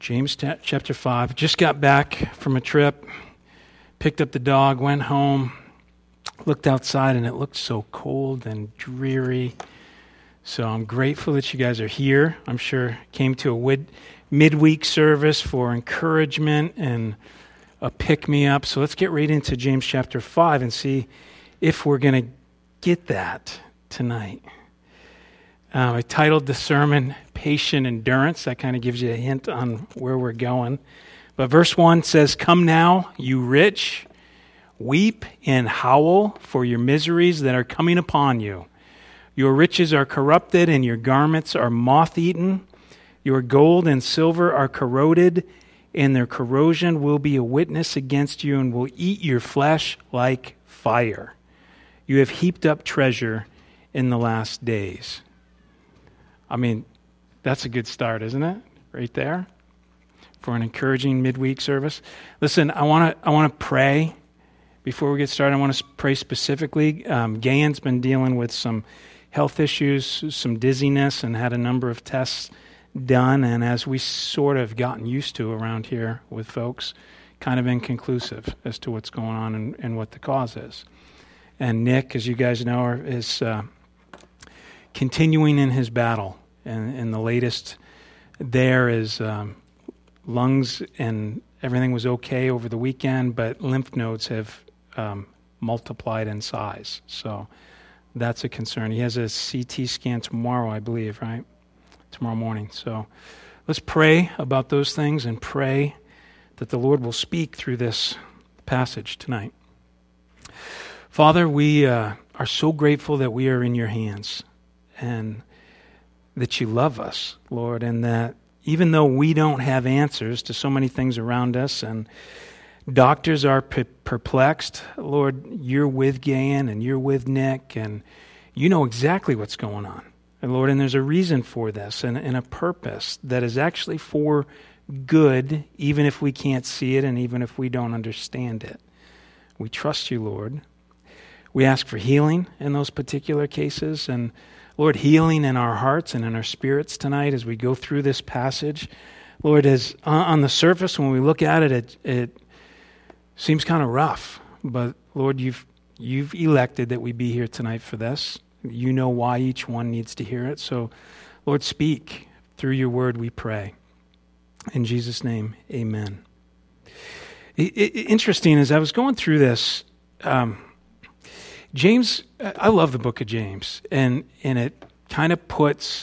James chapter 5. Just got back from a trip, picked up the dog, went home, looked outside, and it looked so cold and dreary. So I'm grateful that you guys are here. I'm sure came to a midweek service for encouragement and a pick-me-up. So let's get right into James chapter 5 and see if we're going to get that tonight. I titled the sermon, Patient Endurance. That kind of gives you a hint on where we're going. But verse 1 says, "Come now, you rich, weep and howl for your miseries that are coming upon you. Your riches are corrupted and your garments are moth-eaten. Your gold and silver are corroded, and their corrosion will be a witness against you and will eat your flesh like fire. You have heaped up treasure in the last days." I mean, that's a good start, isn't it? Right there for an encouraging midweek service. Listen, I want to pray before we get started. I want to pray specifically. Gayan's been dealing with some health issues, some dizziness, and had a number of tests done. And as we sort of gotten used to around here with folks, kind of inconclusive as to what's going on and what the cause is. And Nick, as you guys know, is continuing in his battle. And the latest there is lungs and everything was okay over the weekend, but lymph nodes have multiplied in size. So that's a concern. He has a CT scan tomorrow, I believe, right? Tomorrow morning. So let's pray about those things and pray that the Lord will speak through this passage tonight. Father, we are so grateful that we are in your hands and that you love us, Lord, and that even though we don't have answers to so many things around us and doctors are perplexed, Lord, you're with Gayan and you're with Nick and you know exactly what's going on. And Lord, and there's a reason for this and a purpose that is actually for good, even if we can't see it and even if we don't understand it. We trust you, Lord. We ask for healing in those particular cases and Lord, healing in our hearts and in our spirits tonight as we go through this passage. Lord, as on the surface, when we look at it, it seems kind of rough. But Lord, you've elected that we be here tonight for this. You know why each one needs to hear it. So, Lord, speak through your word, we pray. In Jesus' name, amen. Interesting, as I was going through this, James, I love the book of James, and it kind of puts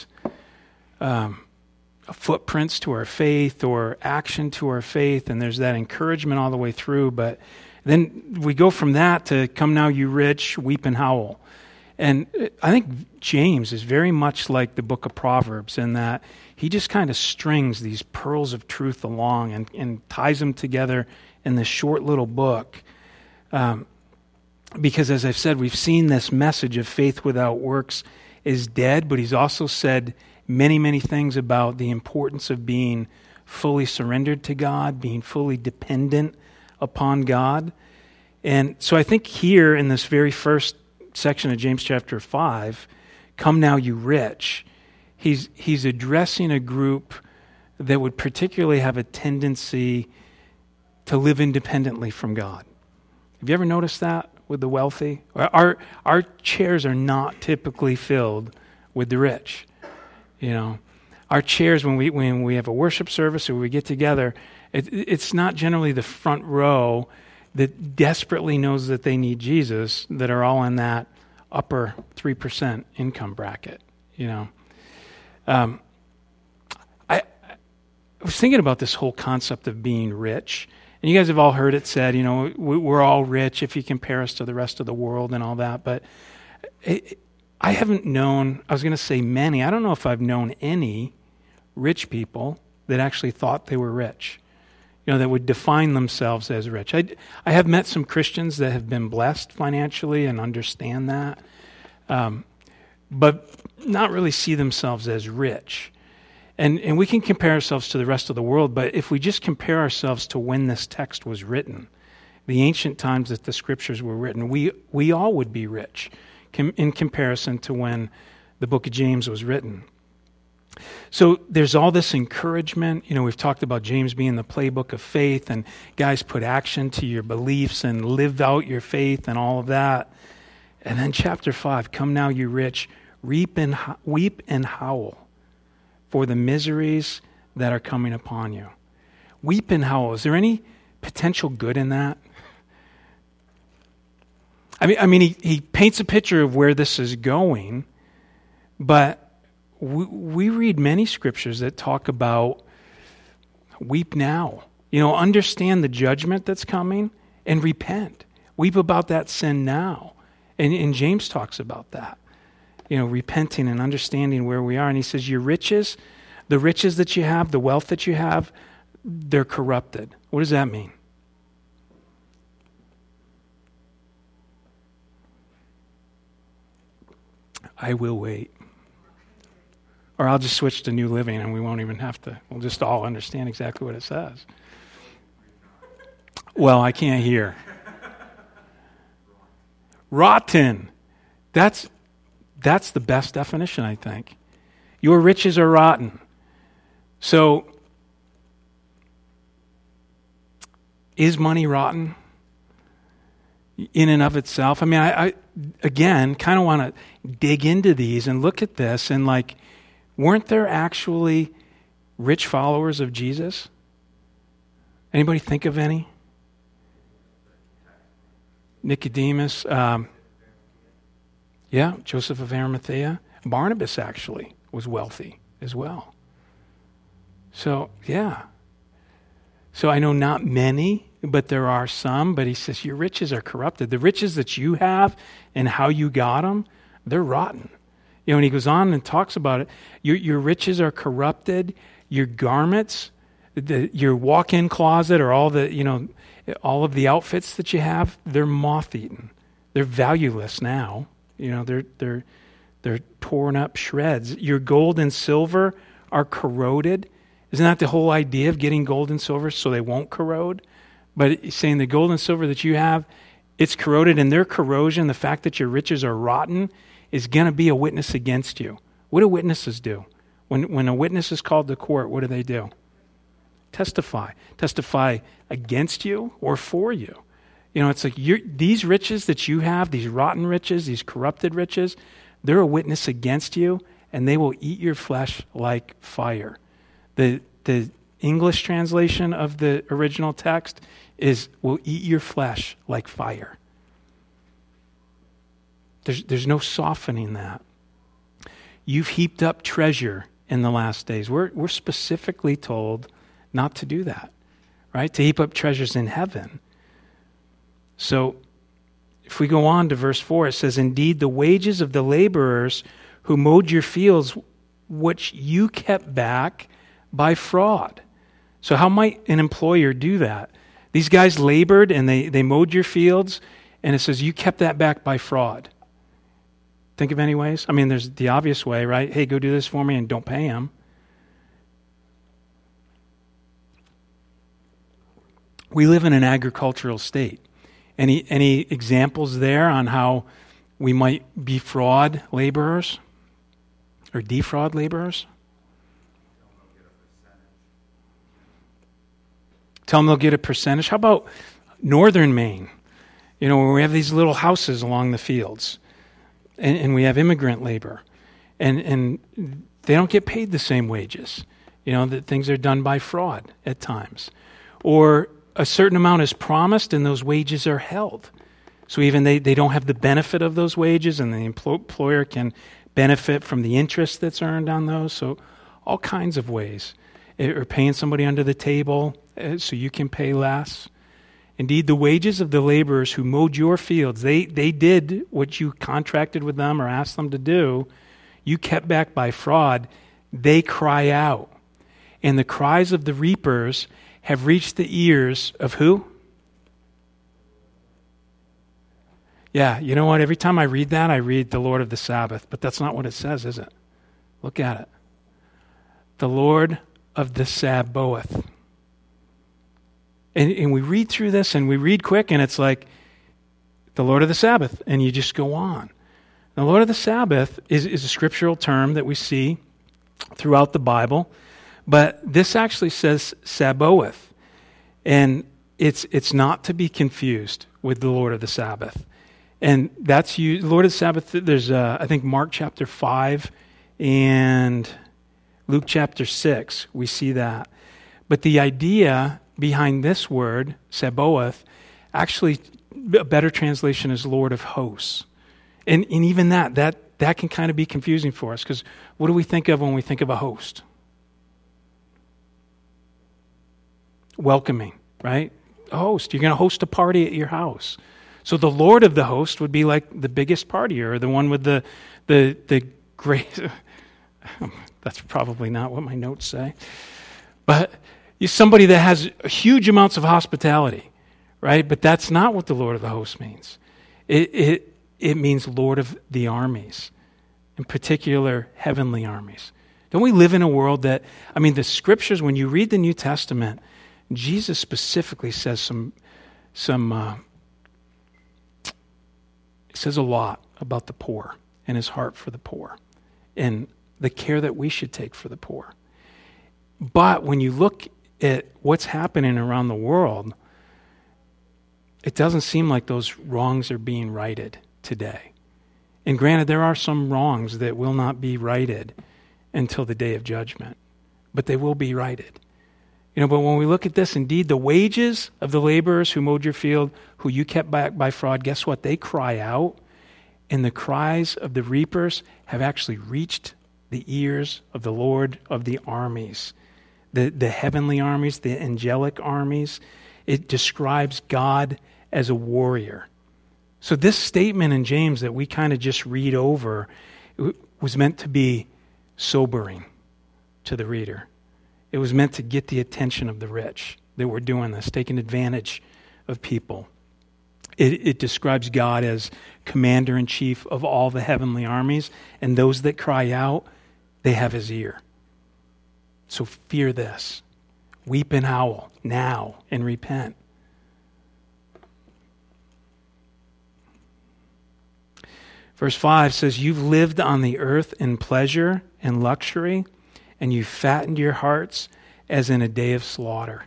footprints to our faith or action to our faith, and there's that encouragement all the way through, but then we go from that to "Come now, you rich, weep and howl." And I think James is very much like the book of Proverbs in that he just kind of strings these pearls of truth along and ties them together in this short little book. Because as I've said, we've seen this message of faith without works is dead, but he's also said many, many things about the importance of being fully surrendered to God, being fully dependent upon God. And so I think here in this very first section of James chapter 5, "Come now, you rich," he's addressing a group that would particularly have a tendency to live independently from God. Have you ever noticed that? With the wealthy, our chairs are not typically filled with the rich. You know, our chairs when we have a worship service or we get together, it's not generally the front row that desperately knows that they need Jesus that are all in that upper 3% income bracket. You know, I was thinking about this whole concept of being rich. And you guys have all heard it said, you know, we're all rich if you compare us to the rest of the world and all that. But I haven't known, I was going to say many, I don't know if I've known any rich people that actually thought they were rich, you know, that would define themselves as rich. I have met some Christians that have been blessed financially and understand that, but not really see themselves as rich. And we can compare ourselves to the rest of the world, but if we just compare ourselves to when this text was written, the ancient times that the scriptures were written, we all would be rich in comparison to when the book of James was written. So there's all this encouragement. We've talked about James being the playbook of faith, and guys, put action to your beliefs and live out your faith and all of that. And then chapter 5, come now you rich, weep and howl for the miseries that are coming upon you. Weep and howl. Is there any potential good in that? I mean, he paints a picture of where this is going, but we read many scriptures that talk about weep now. Understand the judgment that's coming and repent. Weep about that sin now. And James talks about that. Repenting and understanding where we are. And he says, your riches, the riches that you have, the wealth that you have, they're corrupted. What does that mean? I will wait. Or I'll just switch to New Living and we won't even have to. We'll just all understand exactly what it says. Well, I can't hear. Rotten. That's the best definition, I think. Your riches are rotten. So, is money rotten in and of itself? I mean, I again kind of want to dig into these and look at this and weren't there actually rich followers of Jesus? Anybody think of any? Nicodemus, Joseph of Arimathea. Barnabas actually was wealthy as well. So, yeah. So I know not many, but there are some. But he says, your riches are corrupted. The riches that you have and how you got them, they're rotten. And he goes on and talks about it. Your riches are corrupted. Your garments, your walk-in closet, or all of the outfits that you have, they're moth-eaten. They're valueless now. They're torn up shreds. Your gold and silver are corroded. Isn't that the whole idea of getting gold and silver, so they won't corrode? But he's saying the gold and silver that you have, it's corroded, and their corrosion, the fact that your riches are rotten, is going to be a witness against you. What do witnesses do? When a witness is called to court, what do? Testify. Testify against you or for you. It's like these riches that you have, these rotten riches, these corrupted riches, they're a witness against you, and they will eat your flesh like fire. The English translation of the original text is, will eat your flesh like fire. There's no softening that. You've heaped up treasure in the last days. We're specifically told not to do that, right? To heap up treasures in heaven. So if we go on to verse 4, it says, indeed, the wages of the laborers who mowed your fields, which you kept back by fraud. So how might an employer do that? These guys labored and they mowed your fields, and it says you kept that back by fraud. Think of any ways? I mean, there's the obvious way, right? Hey, go do this for me and don't pay them. We live in an agricultural state. Any examples there on how we might defraud laborers or defraud laborers? Tell them they'll get a percentage. How about northern Maine? Where we have these little houses along the fields. And we have immigrant labor, and they don't get paid the same wages. That things are done by fraud at times, or a certain amount is promised, and those wages are held. So even they don't have the benefit of those wages, and the employer can benefit from the interest that's earned on those. So all kinds of ways, or paying somebody under the table so you can pay less. Indeed, the wages of the laborers who mowed your fields, they did what you contracted with them or asked them to do. You kept back by fraud. They cry out. And the cries of the reapers have reached the ears of who? Yeah, you know what? Every time I read that, I read the Lord of the Sabbath. But that's not what it says, is it? Look at it. The Lord of the Sabbath. And we read through this, and we read quick, and it's like the Lord of the Sabbath, and you just go on. The Lord of the Sabbath is a scriptural term that we see throughout the Bible, but this actually says Sabaoth, and it's not to be confused with the Lord of the Sabbath. And that's you, Lord of the Sabbath. There's I think Mark chapter 5 and Luke chapter 6. We see that, but the idea behind this word Sabaoth, actually a better translation is Lord of Hosts, and even that can kind of be confusing for us, because what do we think of when we think of a host? Welcoming, right? A host. You're going to host a party at your house. So the Lord of the host would be like the biggest partier, or the one with the great. That's probably not what my notes say, but you're somebody that has huge amounts of hospitality, right? But that's not what the Lord of the host means. It means Lord of the armies, in particular heavenly armies. Don't we live in a world that, the scriptures, when you read the New Testament, Jesus specifically says says a lot about the poor and his heart for the poor and the care that we should take for the poor. But when you look at what's happening around the world, it doesn't seem like those wrongs are being righted today. And granted, there are some wrongs that will not be righted until the day of judgment, but they will be righted. But when we look at this, indeed, the wages of the laborers who mowed your field, who you kept back by fraud, guess what? They cry out, and the cries of the reapers have actually reached the ears of the Lord of the armies, the heavenly armies, the angelic armies. It describes God as a warrior. So this statement in James that we kind of just read over was meant to be sobering to the reader. It was meant to get the attention of the rich that were doing this, taking advantage of people. It describes God as commander-in-chief of all the heavenly armies, and those that cry out, they have his ear. So fear this. Weep and howl now and repent. Verse 5 says, you've lived on the earth in pleasure and luxury, and you fattened your hearts as in a day of slaughter.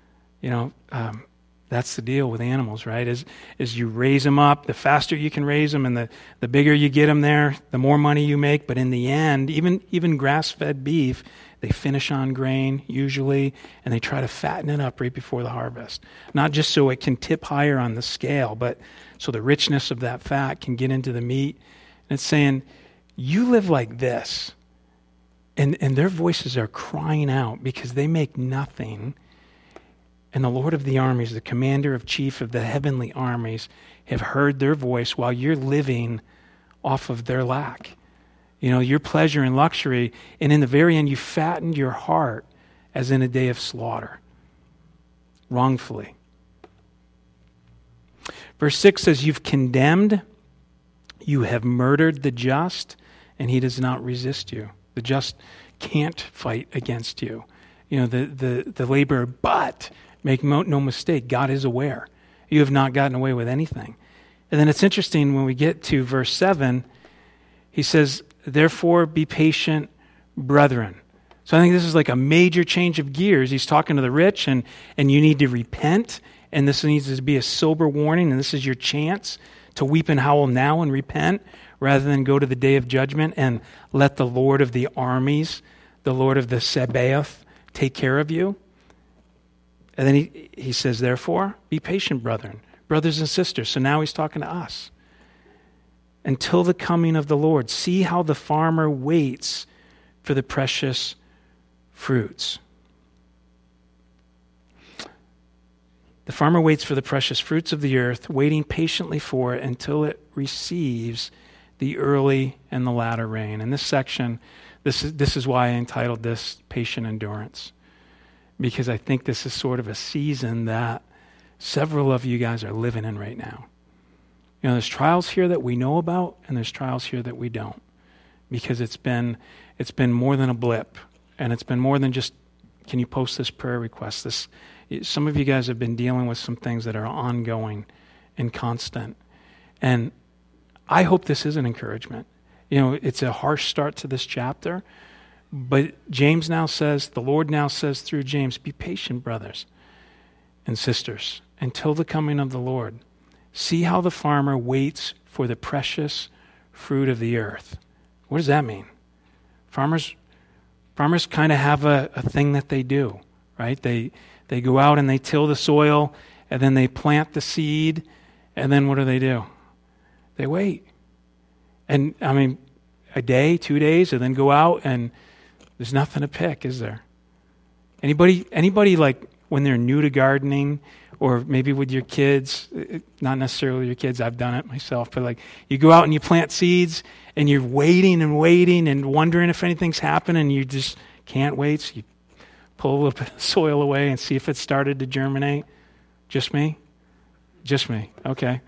That's the deal with animals, right? Is you raise them up, the faster you can raise them, and the bigger you get them there, the more money you make. But in the end, even grass-fed beef, they finish on grain usually, and they try to fatten it up right before the harvest. Not just so it can tip higher on the scale, but so the richness of that fat can get into the meat. And it's saying, you live like this. And their voices are crying out because they make nothing. And the Lord of the armies, the commander of chief of the heavenly armies, have heard their voice while you're living off of their lack. Your pleasure and luxury. And in the very end, you fattened your heart as in a day of slaughter. Wrongfully. Verse 6 says, you've condemned, you have murdered the just, and he does not resist you. The just can't fight against you. The laborer, but make no mistake, God is aware. You have not gotten away with anything. And then it's interesting when we get to verse 7, he says, therefore be patient, brethren. So I think this is like a major change of gears. He's talking to the rich, and you need to repent, and this needs to be a sober warning, and this is your chance to weep and howl now and repent, rather than go to the day of judgment and let the Lord of the armies, the Lord of the Sabaoth, take care of you. And then he says, therefore, be patient, brethren, brothers and sisters. So now he's talking to us. Until the coming of the Lord, see how the farmer waits for the precious fruits. The farmer waits for the precious fruits of the earth, waiting patiently for it until it receives the early and the latter rain. In this section, this is why I entitled this Patient Endurance, because I think this is sort of a season that several of you guys are living in right now. There's trials here that we know about, and there's trials here that we don't, because it's been more than a blip, and it's been more than just, can you post this prayer request? Some of you guys have been dealing with some things that are ongoing and constant, and I hope this is an encouragement. It's a harsh start to this chapter, But James now says, the Lord now says through James, be patient, brothers and sisters, until the coming of the Lord. See how the farmer waits for the precious fruit of the earth. What does that mean? Farmers kind of have a thing that they do, right? They go out and they till the soil, and then they plant the seed, and then what do? They wait. And I mean, a day, 2 days, and then go out, and there's nothing to pick, is there? Anybody like when they're new to gardening, or maybe with your kids, not necessarily your kids, I've done it myself, but like you go out and you plant seeds and you're waiting and wondering if anything's happening, and you just can't wait, so you pull a little bit of soil away and see if it started to germinate. Just me? Just me. Okay.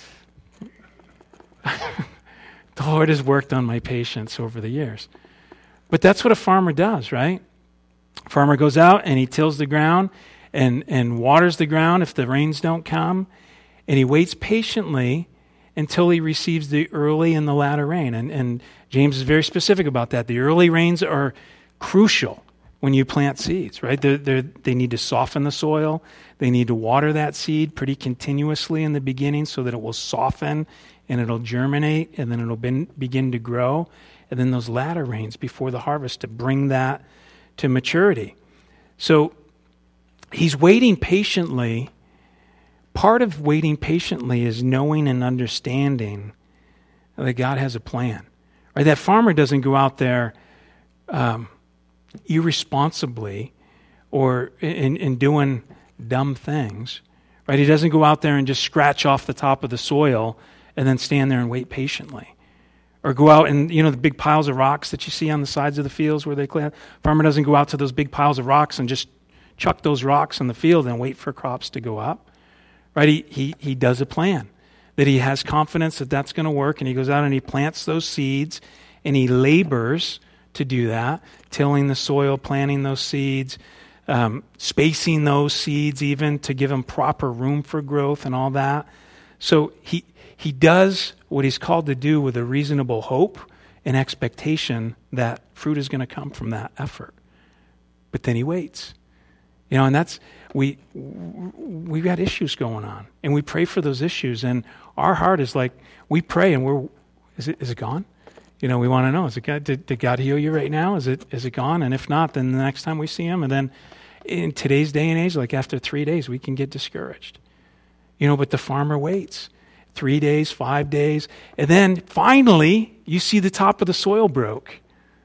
The Lord has worked on my patience over the years. But that's what a farmer does, right? A farmer goes out and he tills the ground and waters the ground if the rains don't come, and he waits patiently until he receives the early and the latter rain. And James is very specific about that. The early rains are crucial when you plant seeds, right? They need to soften the soil. They need to water that seed pretty continuously in the beginning so that it will soften and it'll germinate, and then it'll begin to grow. And then those latter rains before the harvest to bring that to maturity. So he's waiting patiently. Part of waiting patiently is knowing and understanding that God has a plan. Right? That farmer doesn't go out there irresponsibly or in doing dumb things. Right? He doesn't go out there and just scratch off the top of the soil and then stand there and wait patiently. Or go out and, the big piles of rocks that you see on the sides of the fields where they plant. Farmer doesn't go out to those big piles of rocks and just chuck those rocks in the field and wait for crops to go up. Right? He does a plan that he has confidence that that's going to work, and he goes out and he plants those seeds, and he labors to do that, tilling the soil, planting those seeds, spacing those seeds even to give them proper room for growth and all that. So he does what he's called to do with a reasonable hope and expectation that fruit is going to come from that effort. But then he waits. And that's, we've got issues going on, and we pray for those issues, and our heart is like, we pray and is it gone? We want to know, did God heal you right now? Is it gone? And if not, then the next time we see him, and then in today's day and age, like after 3 days, we can get discouraged. But the farmer waits 3 days, 5 days, and then finally you see the top of the soil broke.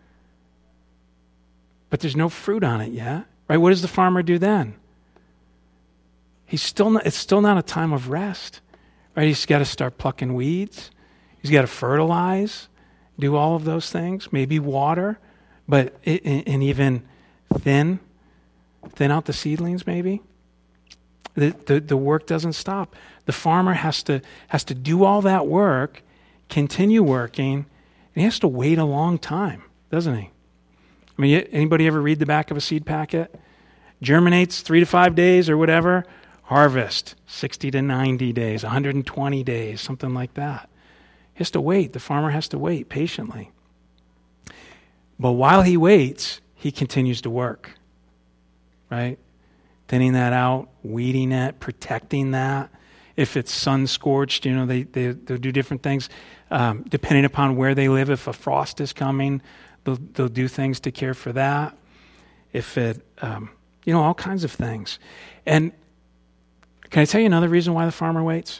But there's no fruit on it yet. Right? What does the farmer do then? It's still not a time of rest. Right? He's got to start plucking weeds. He's got to fertilize, do all of those things, maybe water, and even thin out the seedlings maybe. The work doesn't stop. The farmer has to do all that work, continue working, and he has to wait a long time, doesn't he? I mean, anybody ever read the back of a seed packet? Germinates 3 to 5 days or whatever. Harvest 60 to 90 days, 120 days, something like that. He has to wait. The farmer has to wait patiently. But while he waits, he continues to work, right? Thinning that out, weeding it, protecting that. If it's sun-scorched, they'll do different things. Depending upon where they live, if a frost is coming, they'll do things to care for that. If it, all kinds of things. And can I tell you another reason why the farmer waits?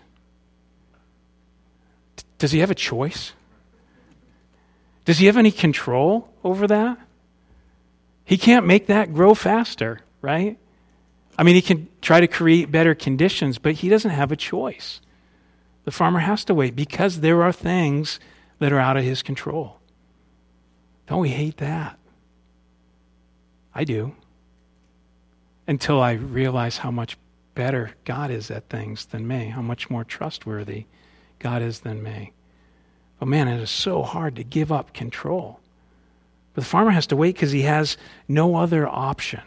Does he have a choice? Does he have any control over that? He can't make that grow faster, right? I mean, he can try to create better conditions, but he doesn't have a choice. The farmer has to wait because there are things that are out of his control. Don't we hate that? I do. Until I realize how much better God is at things than me, how much more trustworthy God is than me. But man, it is so hard to give up control. But the farmer has to wait because he has no other option.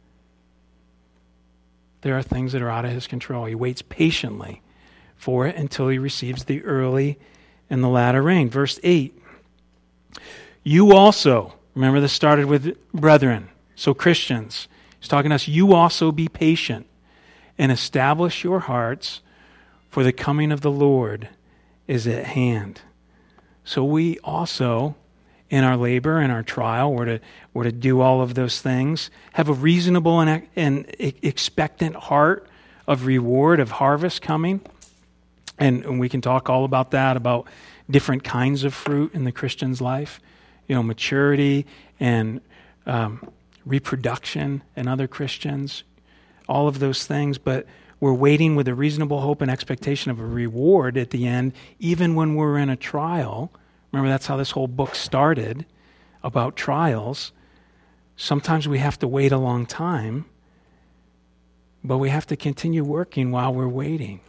There are things that are out of his control. He waits patiently for it until he receives the early and the latter rain. Verse 8, you also, Remember, this started with brethren. So Christians, he's talking to us, you also be patient and establish your hearts, for the coming of the Lord is at hand. So we also, in our labor and our trial, we're to do all of those things, have a reasonable and expectant heart of reward, of harvest coming. And we can talk all about that, about different kinds of fruit in the Christian's life, maturity and reproduction in other Christians, all of those things. But we're waiting with a reasonable hope and expectation of a reward at the end, even when we're in a trial. Remember, that's how this whole book started, about trials. Sometimes we have to wait a long time, but we have to continue working while we're waiting.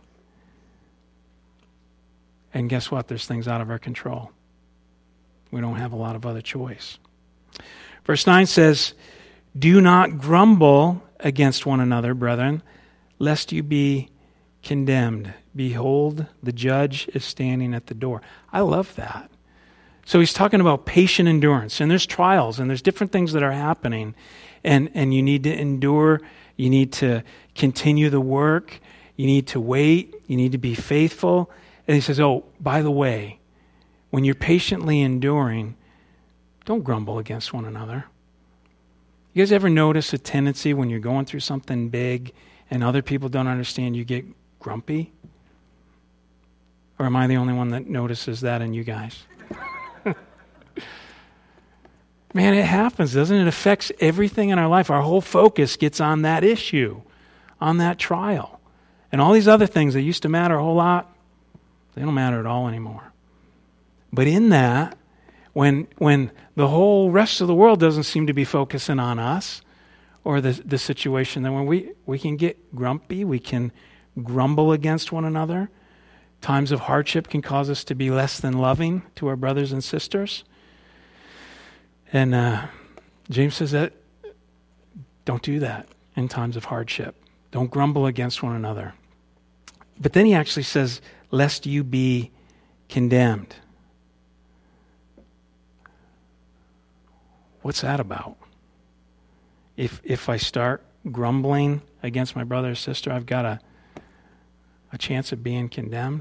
And guess what? There's things out of our control. We don't have a lot of other choice. Verse 9 says, do not grumble against one another, brethren, lest you be condemned. Behold, the judge is standing at the door. I love that. So he's talking about patient endurance, and there's trials, and there's different things that are happening, and you need to endure, you need to continue the work, you need to wait, you need to be faithful. And he says, oh, by the way, when you're patiently enduring, don't grumble against one another. You guys ever notice a tendency when you're going through something big and other people don't understand, you get grumpy? Or am I the only one that notices that in you guys? Man, it happens, doesn't it? It affects everything in our life. Our whole focus gets on that issue, on that trial. And all these other things that used to matter a whole lot, they don't matter at all anymore. But in that, when the whole rest of the world doesn't seem to be focusing on us or the situation, then when we can get grumpy, we can grumble against one another. Times of hardship can cause us to be less than loving to our brothers and sisters. And James says that don't do that in times of hardship. Don't grumble against one another. But then he actually says, lest you be condemned. What's that about? If I start grumbling against my brother or sister, I've got a chance of being condemned.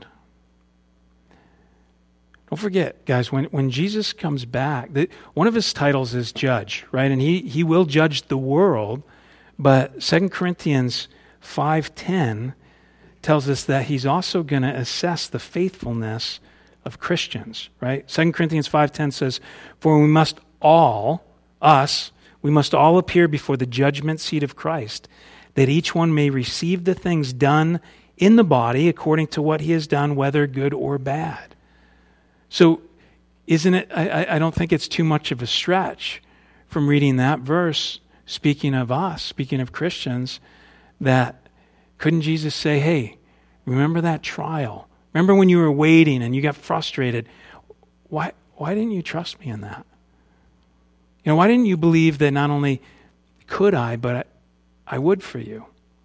Don't forget, guys, when Jesus comes back, one of his titles is judge, right? And he will judge the world, but 2 Corinthians 5:10 tells us that he's also going to assess the faithfulness of Christians, right? 2 Corinthians 5:10 says, for we must all appear before the judgment seat of Christ, that each one may receive the things done in the body according to what he has done, whether good or bad. So isn't it, I don't think it's too much of a stretch from reading that verse, speaking of us, speaking of Christians, that couldn't Jesus say, hey, remember that trial? Remember when you were waiting and you got frustrated? Why didn't you trust me in that? Why didn't you believe that not only could I, but I would for you?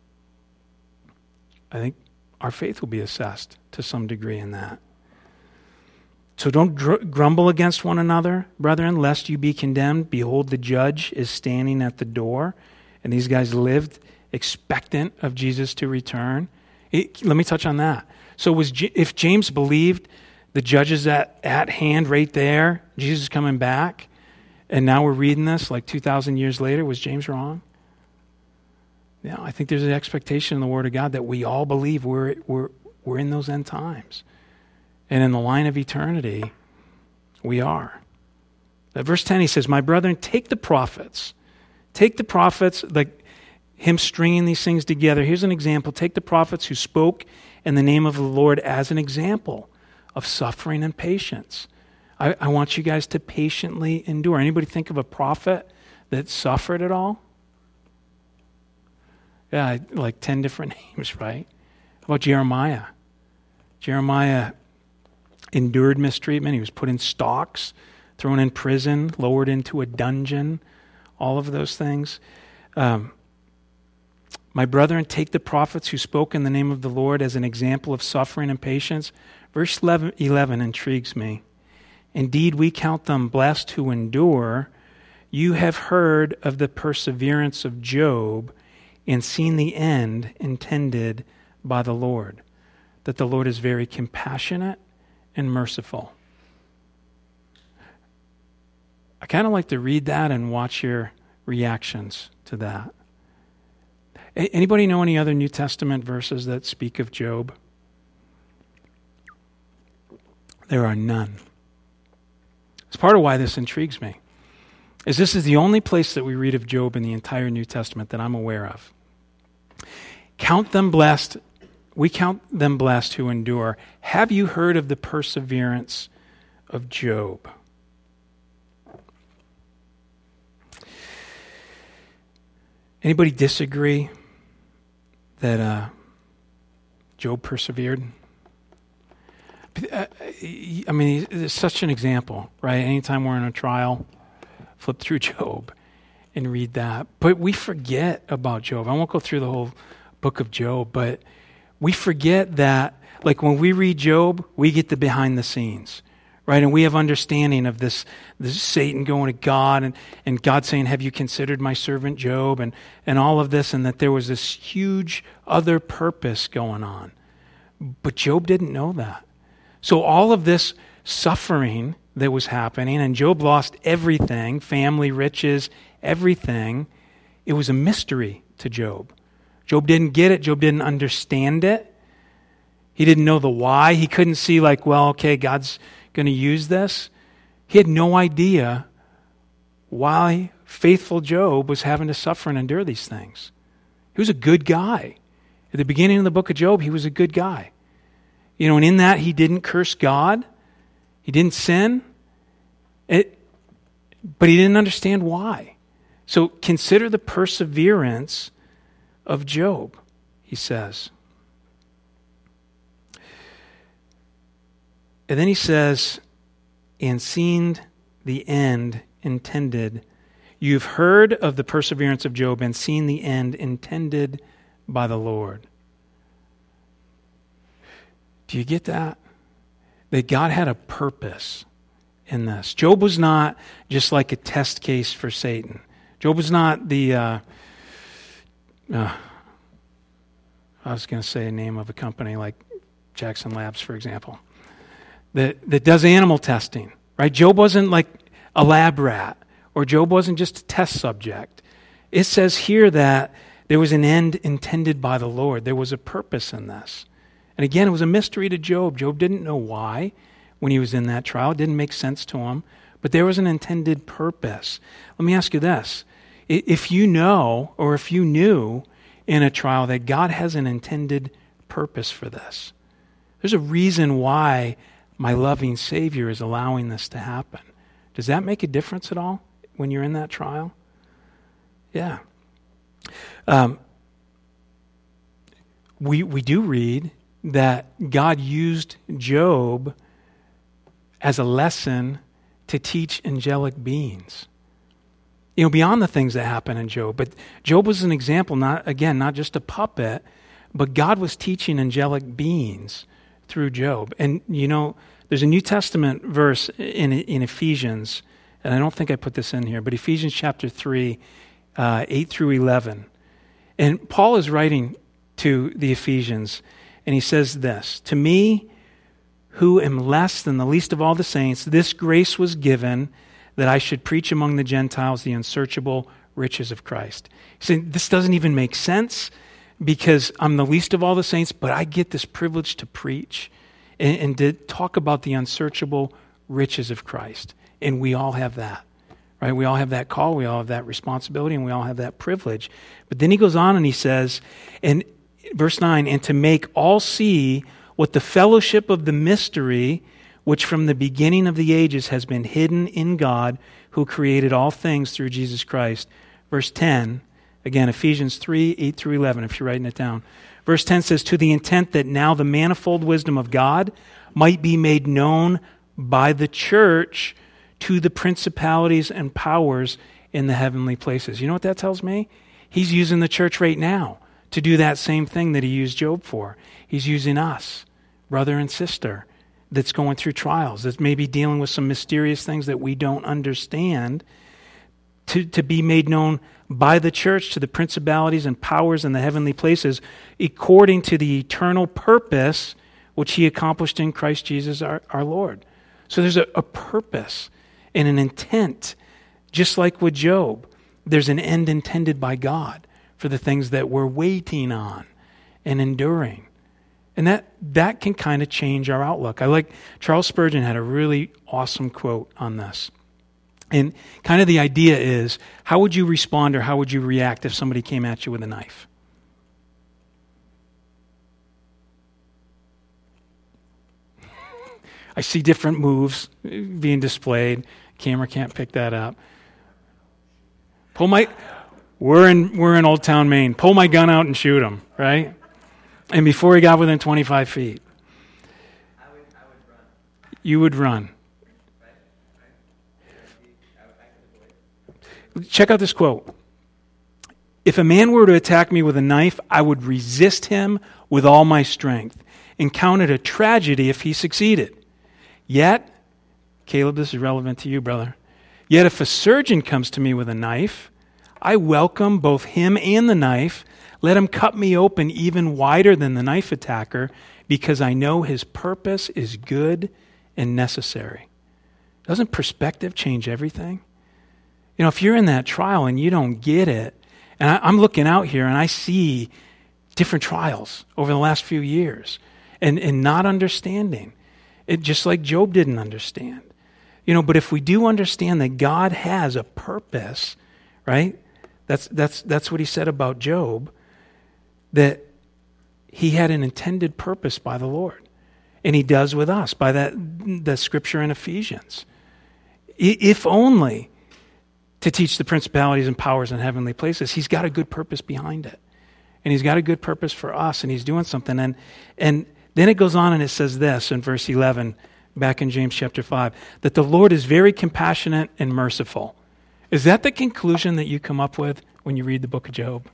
I think our faith will be assessed to some degree in that. So don't grumble against one another, brethren, lest you be condemned. Behold, the judge is standing at the door. And these guys lived expectant of Jesus to return. Let me touch on that. So if James believed the judge is at hand right there, Jesus is coming back, and now we're reading this like 2,000 years later, was James wrong? Yeah, I think there's an expectation in the Word of God that we all believe we're in those end times. And in the line of eternity, we are. At verse 10, he says, my brethren, take the prophets, like him stringing these things together. Here's an example. Take the prophets who spoke in the name of the Lord as an example of suffering and patience. I want you guys to patiently endure. Anybody think of a prophet that suffered at all? Yeah, like 10 different names, right? How about Jeremiah? Jeremiah endured mistreatment. He was put in stocks, thrown in prison, lowered into a dungeon, all of those things. My brethren, take the prophets who spoke in the name of the Lord as an example of suffering and patience. Verse 11 intrigues me. Indeed, we count them blessed who endure. You have heard of the perseverance of Job and seen the end intended by the Lord, that the Lord is very compassionate and merciful. I kind of like to read that and watch your reactions to that. Anybody know any other New Testament verses that speak of Job? There are none. It's part of why this intrigues me. This is the only place that we read of Job in the entire New Testament that I'm aware of. Count them blessed. We count them blessed who endure. Have you heard of the perseverance of Job? Anybody disagree that Job persevered? I mean, it's such an example, right? Anytime we're in a trial, flip through Job and read that. But we forget about Job. I won't go through the whole book of Job, but we forget that, like when we read Job, we get the behind the scenes, right? And we have understanding of this Satan going to God and God saying, have you considered my servant Job? And all of this, and that there was this huge other purpose going on. But Job didn't know that. So all of this suffering that was happening, and Job lost everything, family, riches, everything, it was a mystery to Job. Job didn't get it. Job didn't understand it. He didn't know the why. He couldn't see like, well, okay, God's going to use this. He had no idea why faithful Job was having to suffer and endure these things. He was a good guy. At the beginning of the book of Job, he was a good guy. You know, and in that, he didn't curse God. He didn't sin. But he didn't understand why. So consider the perseverance of Job, he says. And then he says, and seen the end intended. You've heard of the perseverance of Job and seen the end intended by the Lord. Do you get that? That God had a purpose in this. Job was not just like a test case for Satan. Job was not the, I was going to say a name of a company like Jackson Labs, for example, that does animal testing, right? Job wasn't like a lab rat, or Job wasn't just a test subject. It says here that there was an end intended by the Lord. There was a purpose in this. And again, it was a mystery to Job. Job didn't know why when he was in that trial. It didn't make sense to him. But there was an intended purpose. Let me ask you this. If you know, or if you knew in a trial that God has an intended purpose for this, there's a reason why my loving Savior is allowing this to happen. Does that make a difference at all when you're in that trial? Yeah. We do read that God used Job as a lesson to teach angelic beings. You know, beyond the things that happen in Job. But Job was an example, not just a puppet, but God was teaching angelic beings through Job. And, you know, there's a New Testament verse in Ephesians, and I don't think I put this in here, but Ephesians chapter 3, 8 through 11. And Paul is writing to the Ephesians, and he says this, "To me, who am less than the least of all the saints, this grace was given that I should preach among the Gentiles the unsearchable riches of Christ." He's saying, this doesn't even make sense because I'm the least of all the saints, but I get this privilege to preach and to talk about the unsearchable riches of Christ. And we all have that, right? We all have that call, we all have that responsibility, and we all have that privilege. But then he goes on and he says, in verse 9, "And to make all see what the fellowship of the mystery, which from the beginning of the ages has been hidden in God, who created all things through Jesus Christ." Verse 10, again, Ephesians 3, 8 through 11, if you're writing it down. Verse 10 says, "To the intent that now the manifold wisdom of God might be made known by the church to the principalities and powers in the heavenly places." You know what that tells me? He's using the church right now to do that same thing that he used Job for. He's using us, brother and sister, that's going through trials, that's maybe dealing with some mysterious things that we don't understand. to be made known by the church to the principalities and powers in the heavenly places, according to the eternal purpose which he accomplished in Christ Jesus our Lord. So there's a purpose and an intent, just like with Job. There's an end intended by God for the things that we're waiting on and enduring. And that can kind of change our outlook. I like Charles Spurgeon had a really awesome quote on this. And kind of the idea is, how would you respond or how would you react if somebody came at you with a knife? I see different moves being displayed. Camera can't pick that up. We're in Old Town, Maine. Pull my gun out and shoot him, right? And before he got within 25 feet, I would run. You would run. Check out this quote. If a man were to attack me with a knife, I would resist him with all my strength and count it a tragedy if he succeeded. Yet, Caleb, this is relevant to you, brother. Yet if a surgeon comes to me with a knife, I welcome both him and the knife. Let him cut me open even wider than the knife attacker, because I know his purpose is good and necessary. Doesn't perspective change everything? You know, if you're in that trial and you don't get it, and I'm looking out here and I see different trials over the last few years and not understanding. It just like Job didn't understand. You know, but if we do understand that God has a purpose, right? That's what he said about Job, that he had an intended purpose by the Lord. And he does with us by the scripture in Ephesians. If only to teach the principalities and powers in heavenly places. He's got a good purpose behind it. And he's got a good purpose for us, and he's doing something. And then it goes on and it says this in verse 11, back in James chapter 5, that the Lord is very compassionate and merciful. Is that the conclusion that you come up with when you read the book of Job?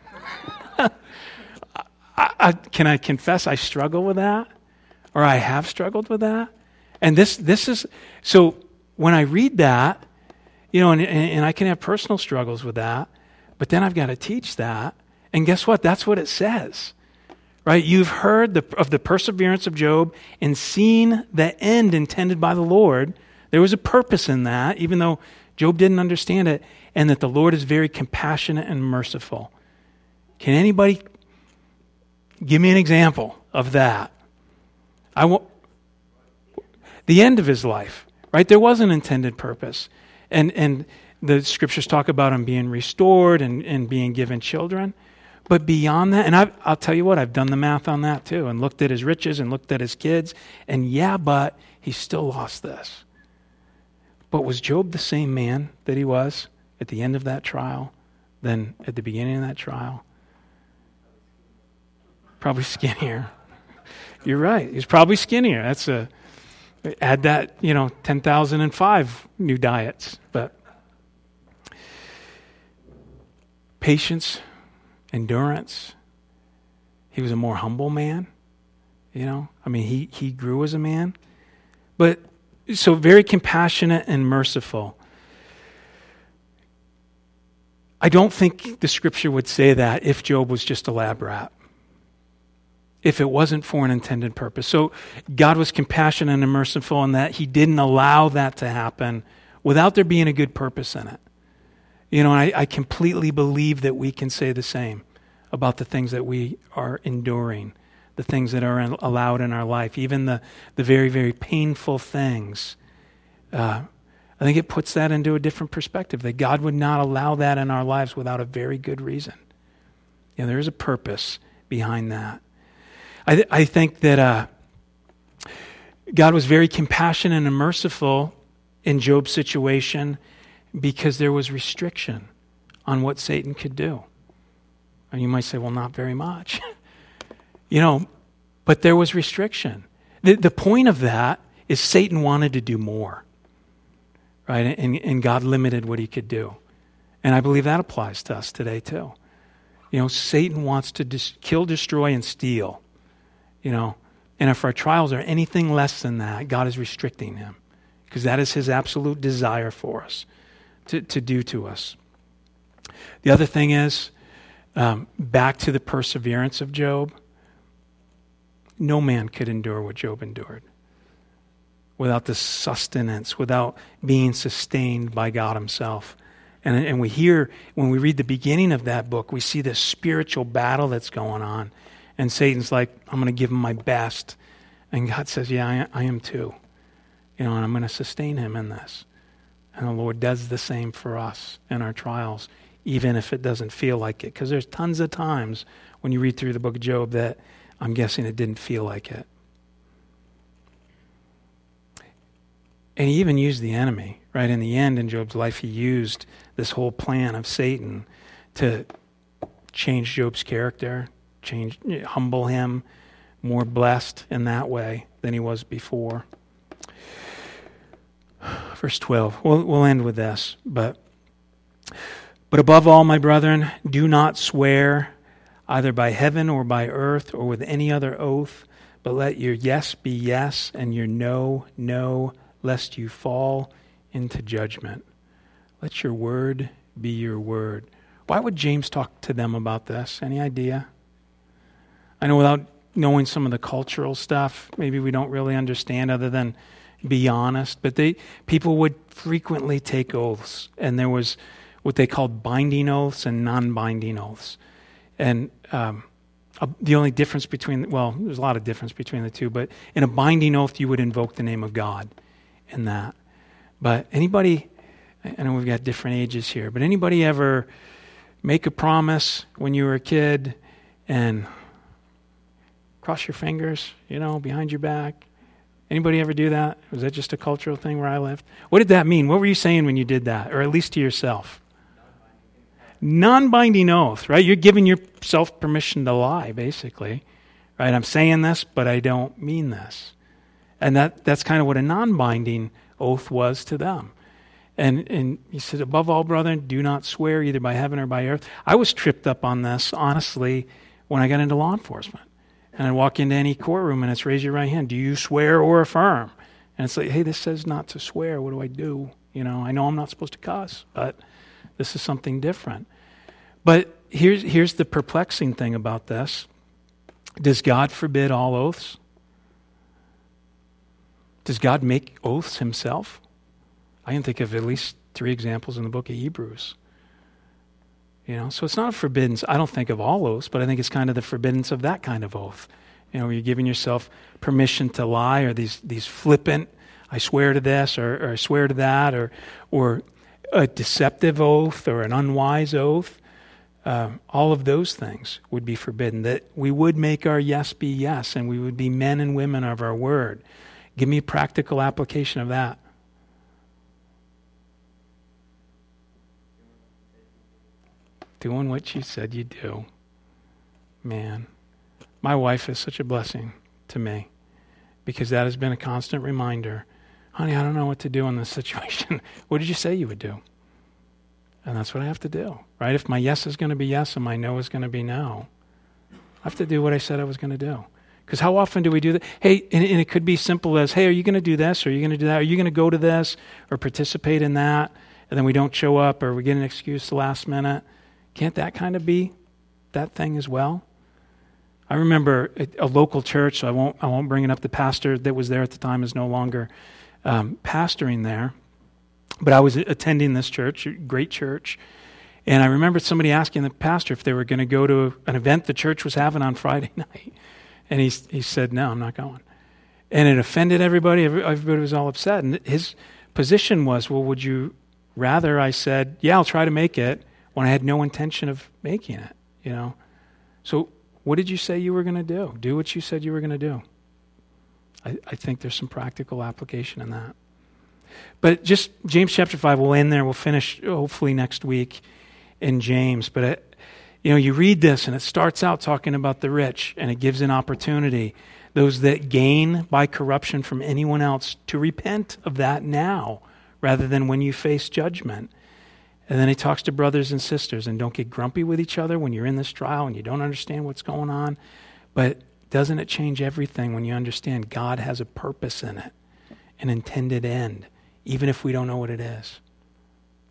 Can I confess I struggle with that? Or I have struggled with that? And this is, so when I read that, you know, and I can have personal struggles with that, but then I've got to teach that. And guess what? That's what it says, right? You've heard of the perseverance of Job and seen the end intended by the Lord. There was a purpose in that, even though Job didn't understand it, and that the Lord is very compassionate and merciful. Can anybody give me an example of that? The end of his life, right? There was an intended purpose. And the scriptures talk about him being restored and being given children. But beyond that, and I'll tell you what, I've done the math on that too, and looked at his riches and looked at his kids, and yeah, but he still lost this. But was Job the same man that he was at the end of that trial than at the beginning of that trial? Probably skinnier. You're right. He's probably skinnier. Add that, 10,005 new diets. But patience, endurance. He was a more humble man. He grew as a man. But so very compassionate and merciful. I don't think the scripture would say that if Job was just a lab rat, if it wasn't for an intended purpose. So God was compassionate and merciful in that he didn't allow that to happen without there being a good purpose in it. And I completely believe that we can say the same about the things that we are enduring, the things that are allowed in our life, even the very, very painful things. I think it puts that into a different perspective, that God would not allow that in our lives without a very good reason. There is a purpose behind that. I think that God was very compassionate and merciful in Job's situation because there was restriction on what Satan could do. And you might say, well, not very much. But there was restriction. The point of that is Satan wanted to do more, right? And God limited what he could do. And I believe that applies to us today too. Satan wants to kill, destroy, and steal. And if our trials are anything less than that, God is restricting him, because that is his absolute desire for us, to do to us. The other thing is, back to the perseverance of Job. No man could endure what Job endured without the sustenance, without being sustained by God himself. And we hear, when we read the beginning of that book, we see this spiritual battle that's going on. And Satan's like, I'm going to give him my best. And God says, yeah, I am too. And I'm going to sustain him in this. And the Lord does the same for us in our trials, even if it doesn't feel like it. Because there's tons of times when you read through the book of Job that I'm guessing it didn't feel like it. And he even used the enemy, right? In the end, in Job's life, he used this whole plan of Satan to change Job's character, humble him, more blessed in that way than he was before. Verse 12, we'll end with this. But above all, my brethren, do not swear either by heaven or by earth or with any other oath, but let your yes be yes and your no, no, lest you fall into judgment. Let your word be your word. Why would James talk to them about this? Any idea? I know without knowing some of the cultural stuff, maybe we don't really understand other than be honest, but people would frequently take oaths, and there was what they called binding oaths and non-binding oaths. And the only difference between, well, there's a lot of difference between the two, but in a binding oath, you would invoke the name of God in that. But anybody, I know we've got different ages here, but anybody ever make a promise when you were a kid and cross your fingers, behind your back? Anybody ever do that? Was that just a cultural thing where I lived? What did that mean? What were you saying when you did that? Or at least to yourself? Non-binding oath, right? You're giving yourself permission to lie, basically. Right? I'm saying this, but I don't mean this. And that's kind of what a non-binding oath was to them. And he said, above all, brethren, do not swear either by heaven or by earth. I was tripped up on this, honestly, when I got into law enforcement. And I walk into any courtroom and it's raise your right hand. Do you swear or affirm? And it's like, hey, this says not to swear. What do I do? I know I'm not supposed to cuss, but this is something different. But here's the perplexing thing about this. Does God forbid all oaths? Does God make oaths himself? I can think of at least 3 examples in the book of Hebrews. So it's not a forbiddance. I don't think of all oaths, but I think it's kind of the forbiddance of that kind of oath. Where you're giving yourself permission to lie, or these flippant, I swear to this, or I swear to that, or a deceptive oath, or an unwise oath. All of those things would be forbidden. That we would make our yes be yes, and we would be men and women of our word. Give me a practical application of that. Doing what you said you do. Man, my wife is such a blessing to me because that has been a constant reminder. Honey, I don't know what to do in this situation. What did you say you would do? And that's what I have to do, right? If my yes is going to be yes and my no is going to be no, I have to do what I said I was going to do. Because how often do we do that? Hey, and it could be simple as, hey, are you going to do this? Or are you going to do that? Are you going to go to this or participate in that? And then we don't show up or we get an excuse the last minute. Can't that kind of be that thing as well? I remember a local church, so I won't bring it up. The pastor that was there at the time is no longer pastoring there. But I was attending this church, great church. And I remember somebody asking the pastor if they were going to go to an event the church was having on Friday night. And he said, no, I'm not going. And it offended everybody. Everybody was all upset. And his position was, well, would you rather I said, yeah, I'll try to make it, when I had no intention of making it, So what did you say you were going to do? Do what you said you were going to do. I think there's some practical application in that. But just James chapter 5, we'll end there. We'll finish hopefully next week in James. But, you read this and it starts out talking about the rich and it gives an opportunity, those that gain by corruption from anyone else, to repent of that now rather than when you face judgment. And then he talks to brothers and sisters, and don't get grumpy with each other when you're in this trial and you don't understand what's going on. But doesn't it change everything when you understand God has a purpose in it, an intended end, even if we don't know what it is?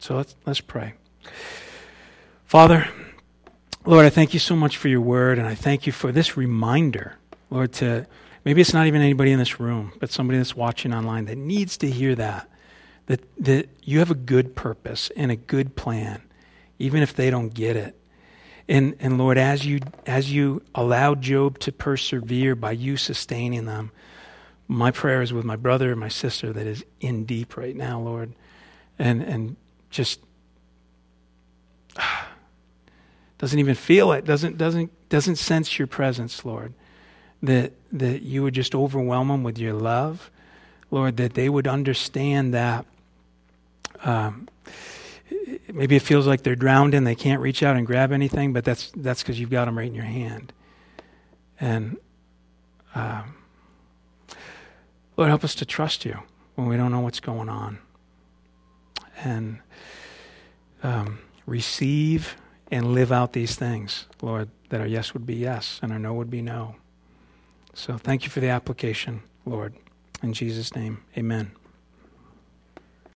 So let's pray. Father, Lord, I thank you so much for your word, and I thank you for this reminder, Lord, to maybe it's not even anybody in this room, but somebody that's watching online that needs to hear that you have a good purpose and a good plan, even if they don't get it. And Lord, as you allowed Job to persevere by you sustaining them, my prayer is with my brother and my sister that is in deep right now, Lord, and just doesn't even feel it, doesn't sense your presence, Lord. That you would just overwhelm them with your love, Lord. That they would understand that maybe it feels like they're drowned and they can't reach out and grab anything, but that's because you've got them right in your hand. And Lord, help us to trust you when we don't know what's going on, and receive and live out these things, Lord, that our yes would be yes and our no would be no. So thank you for the application, Lord. In Jesus' name, amen.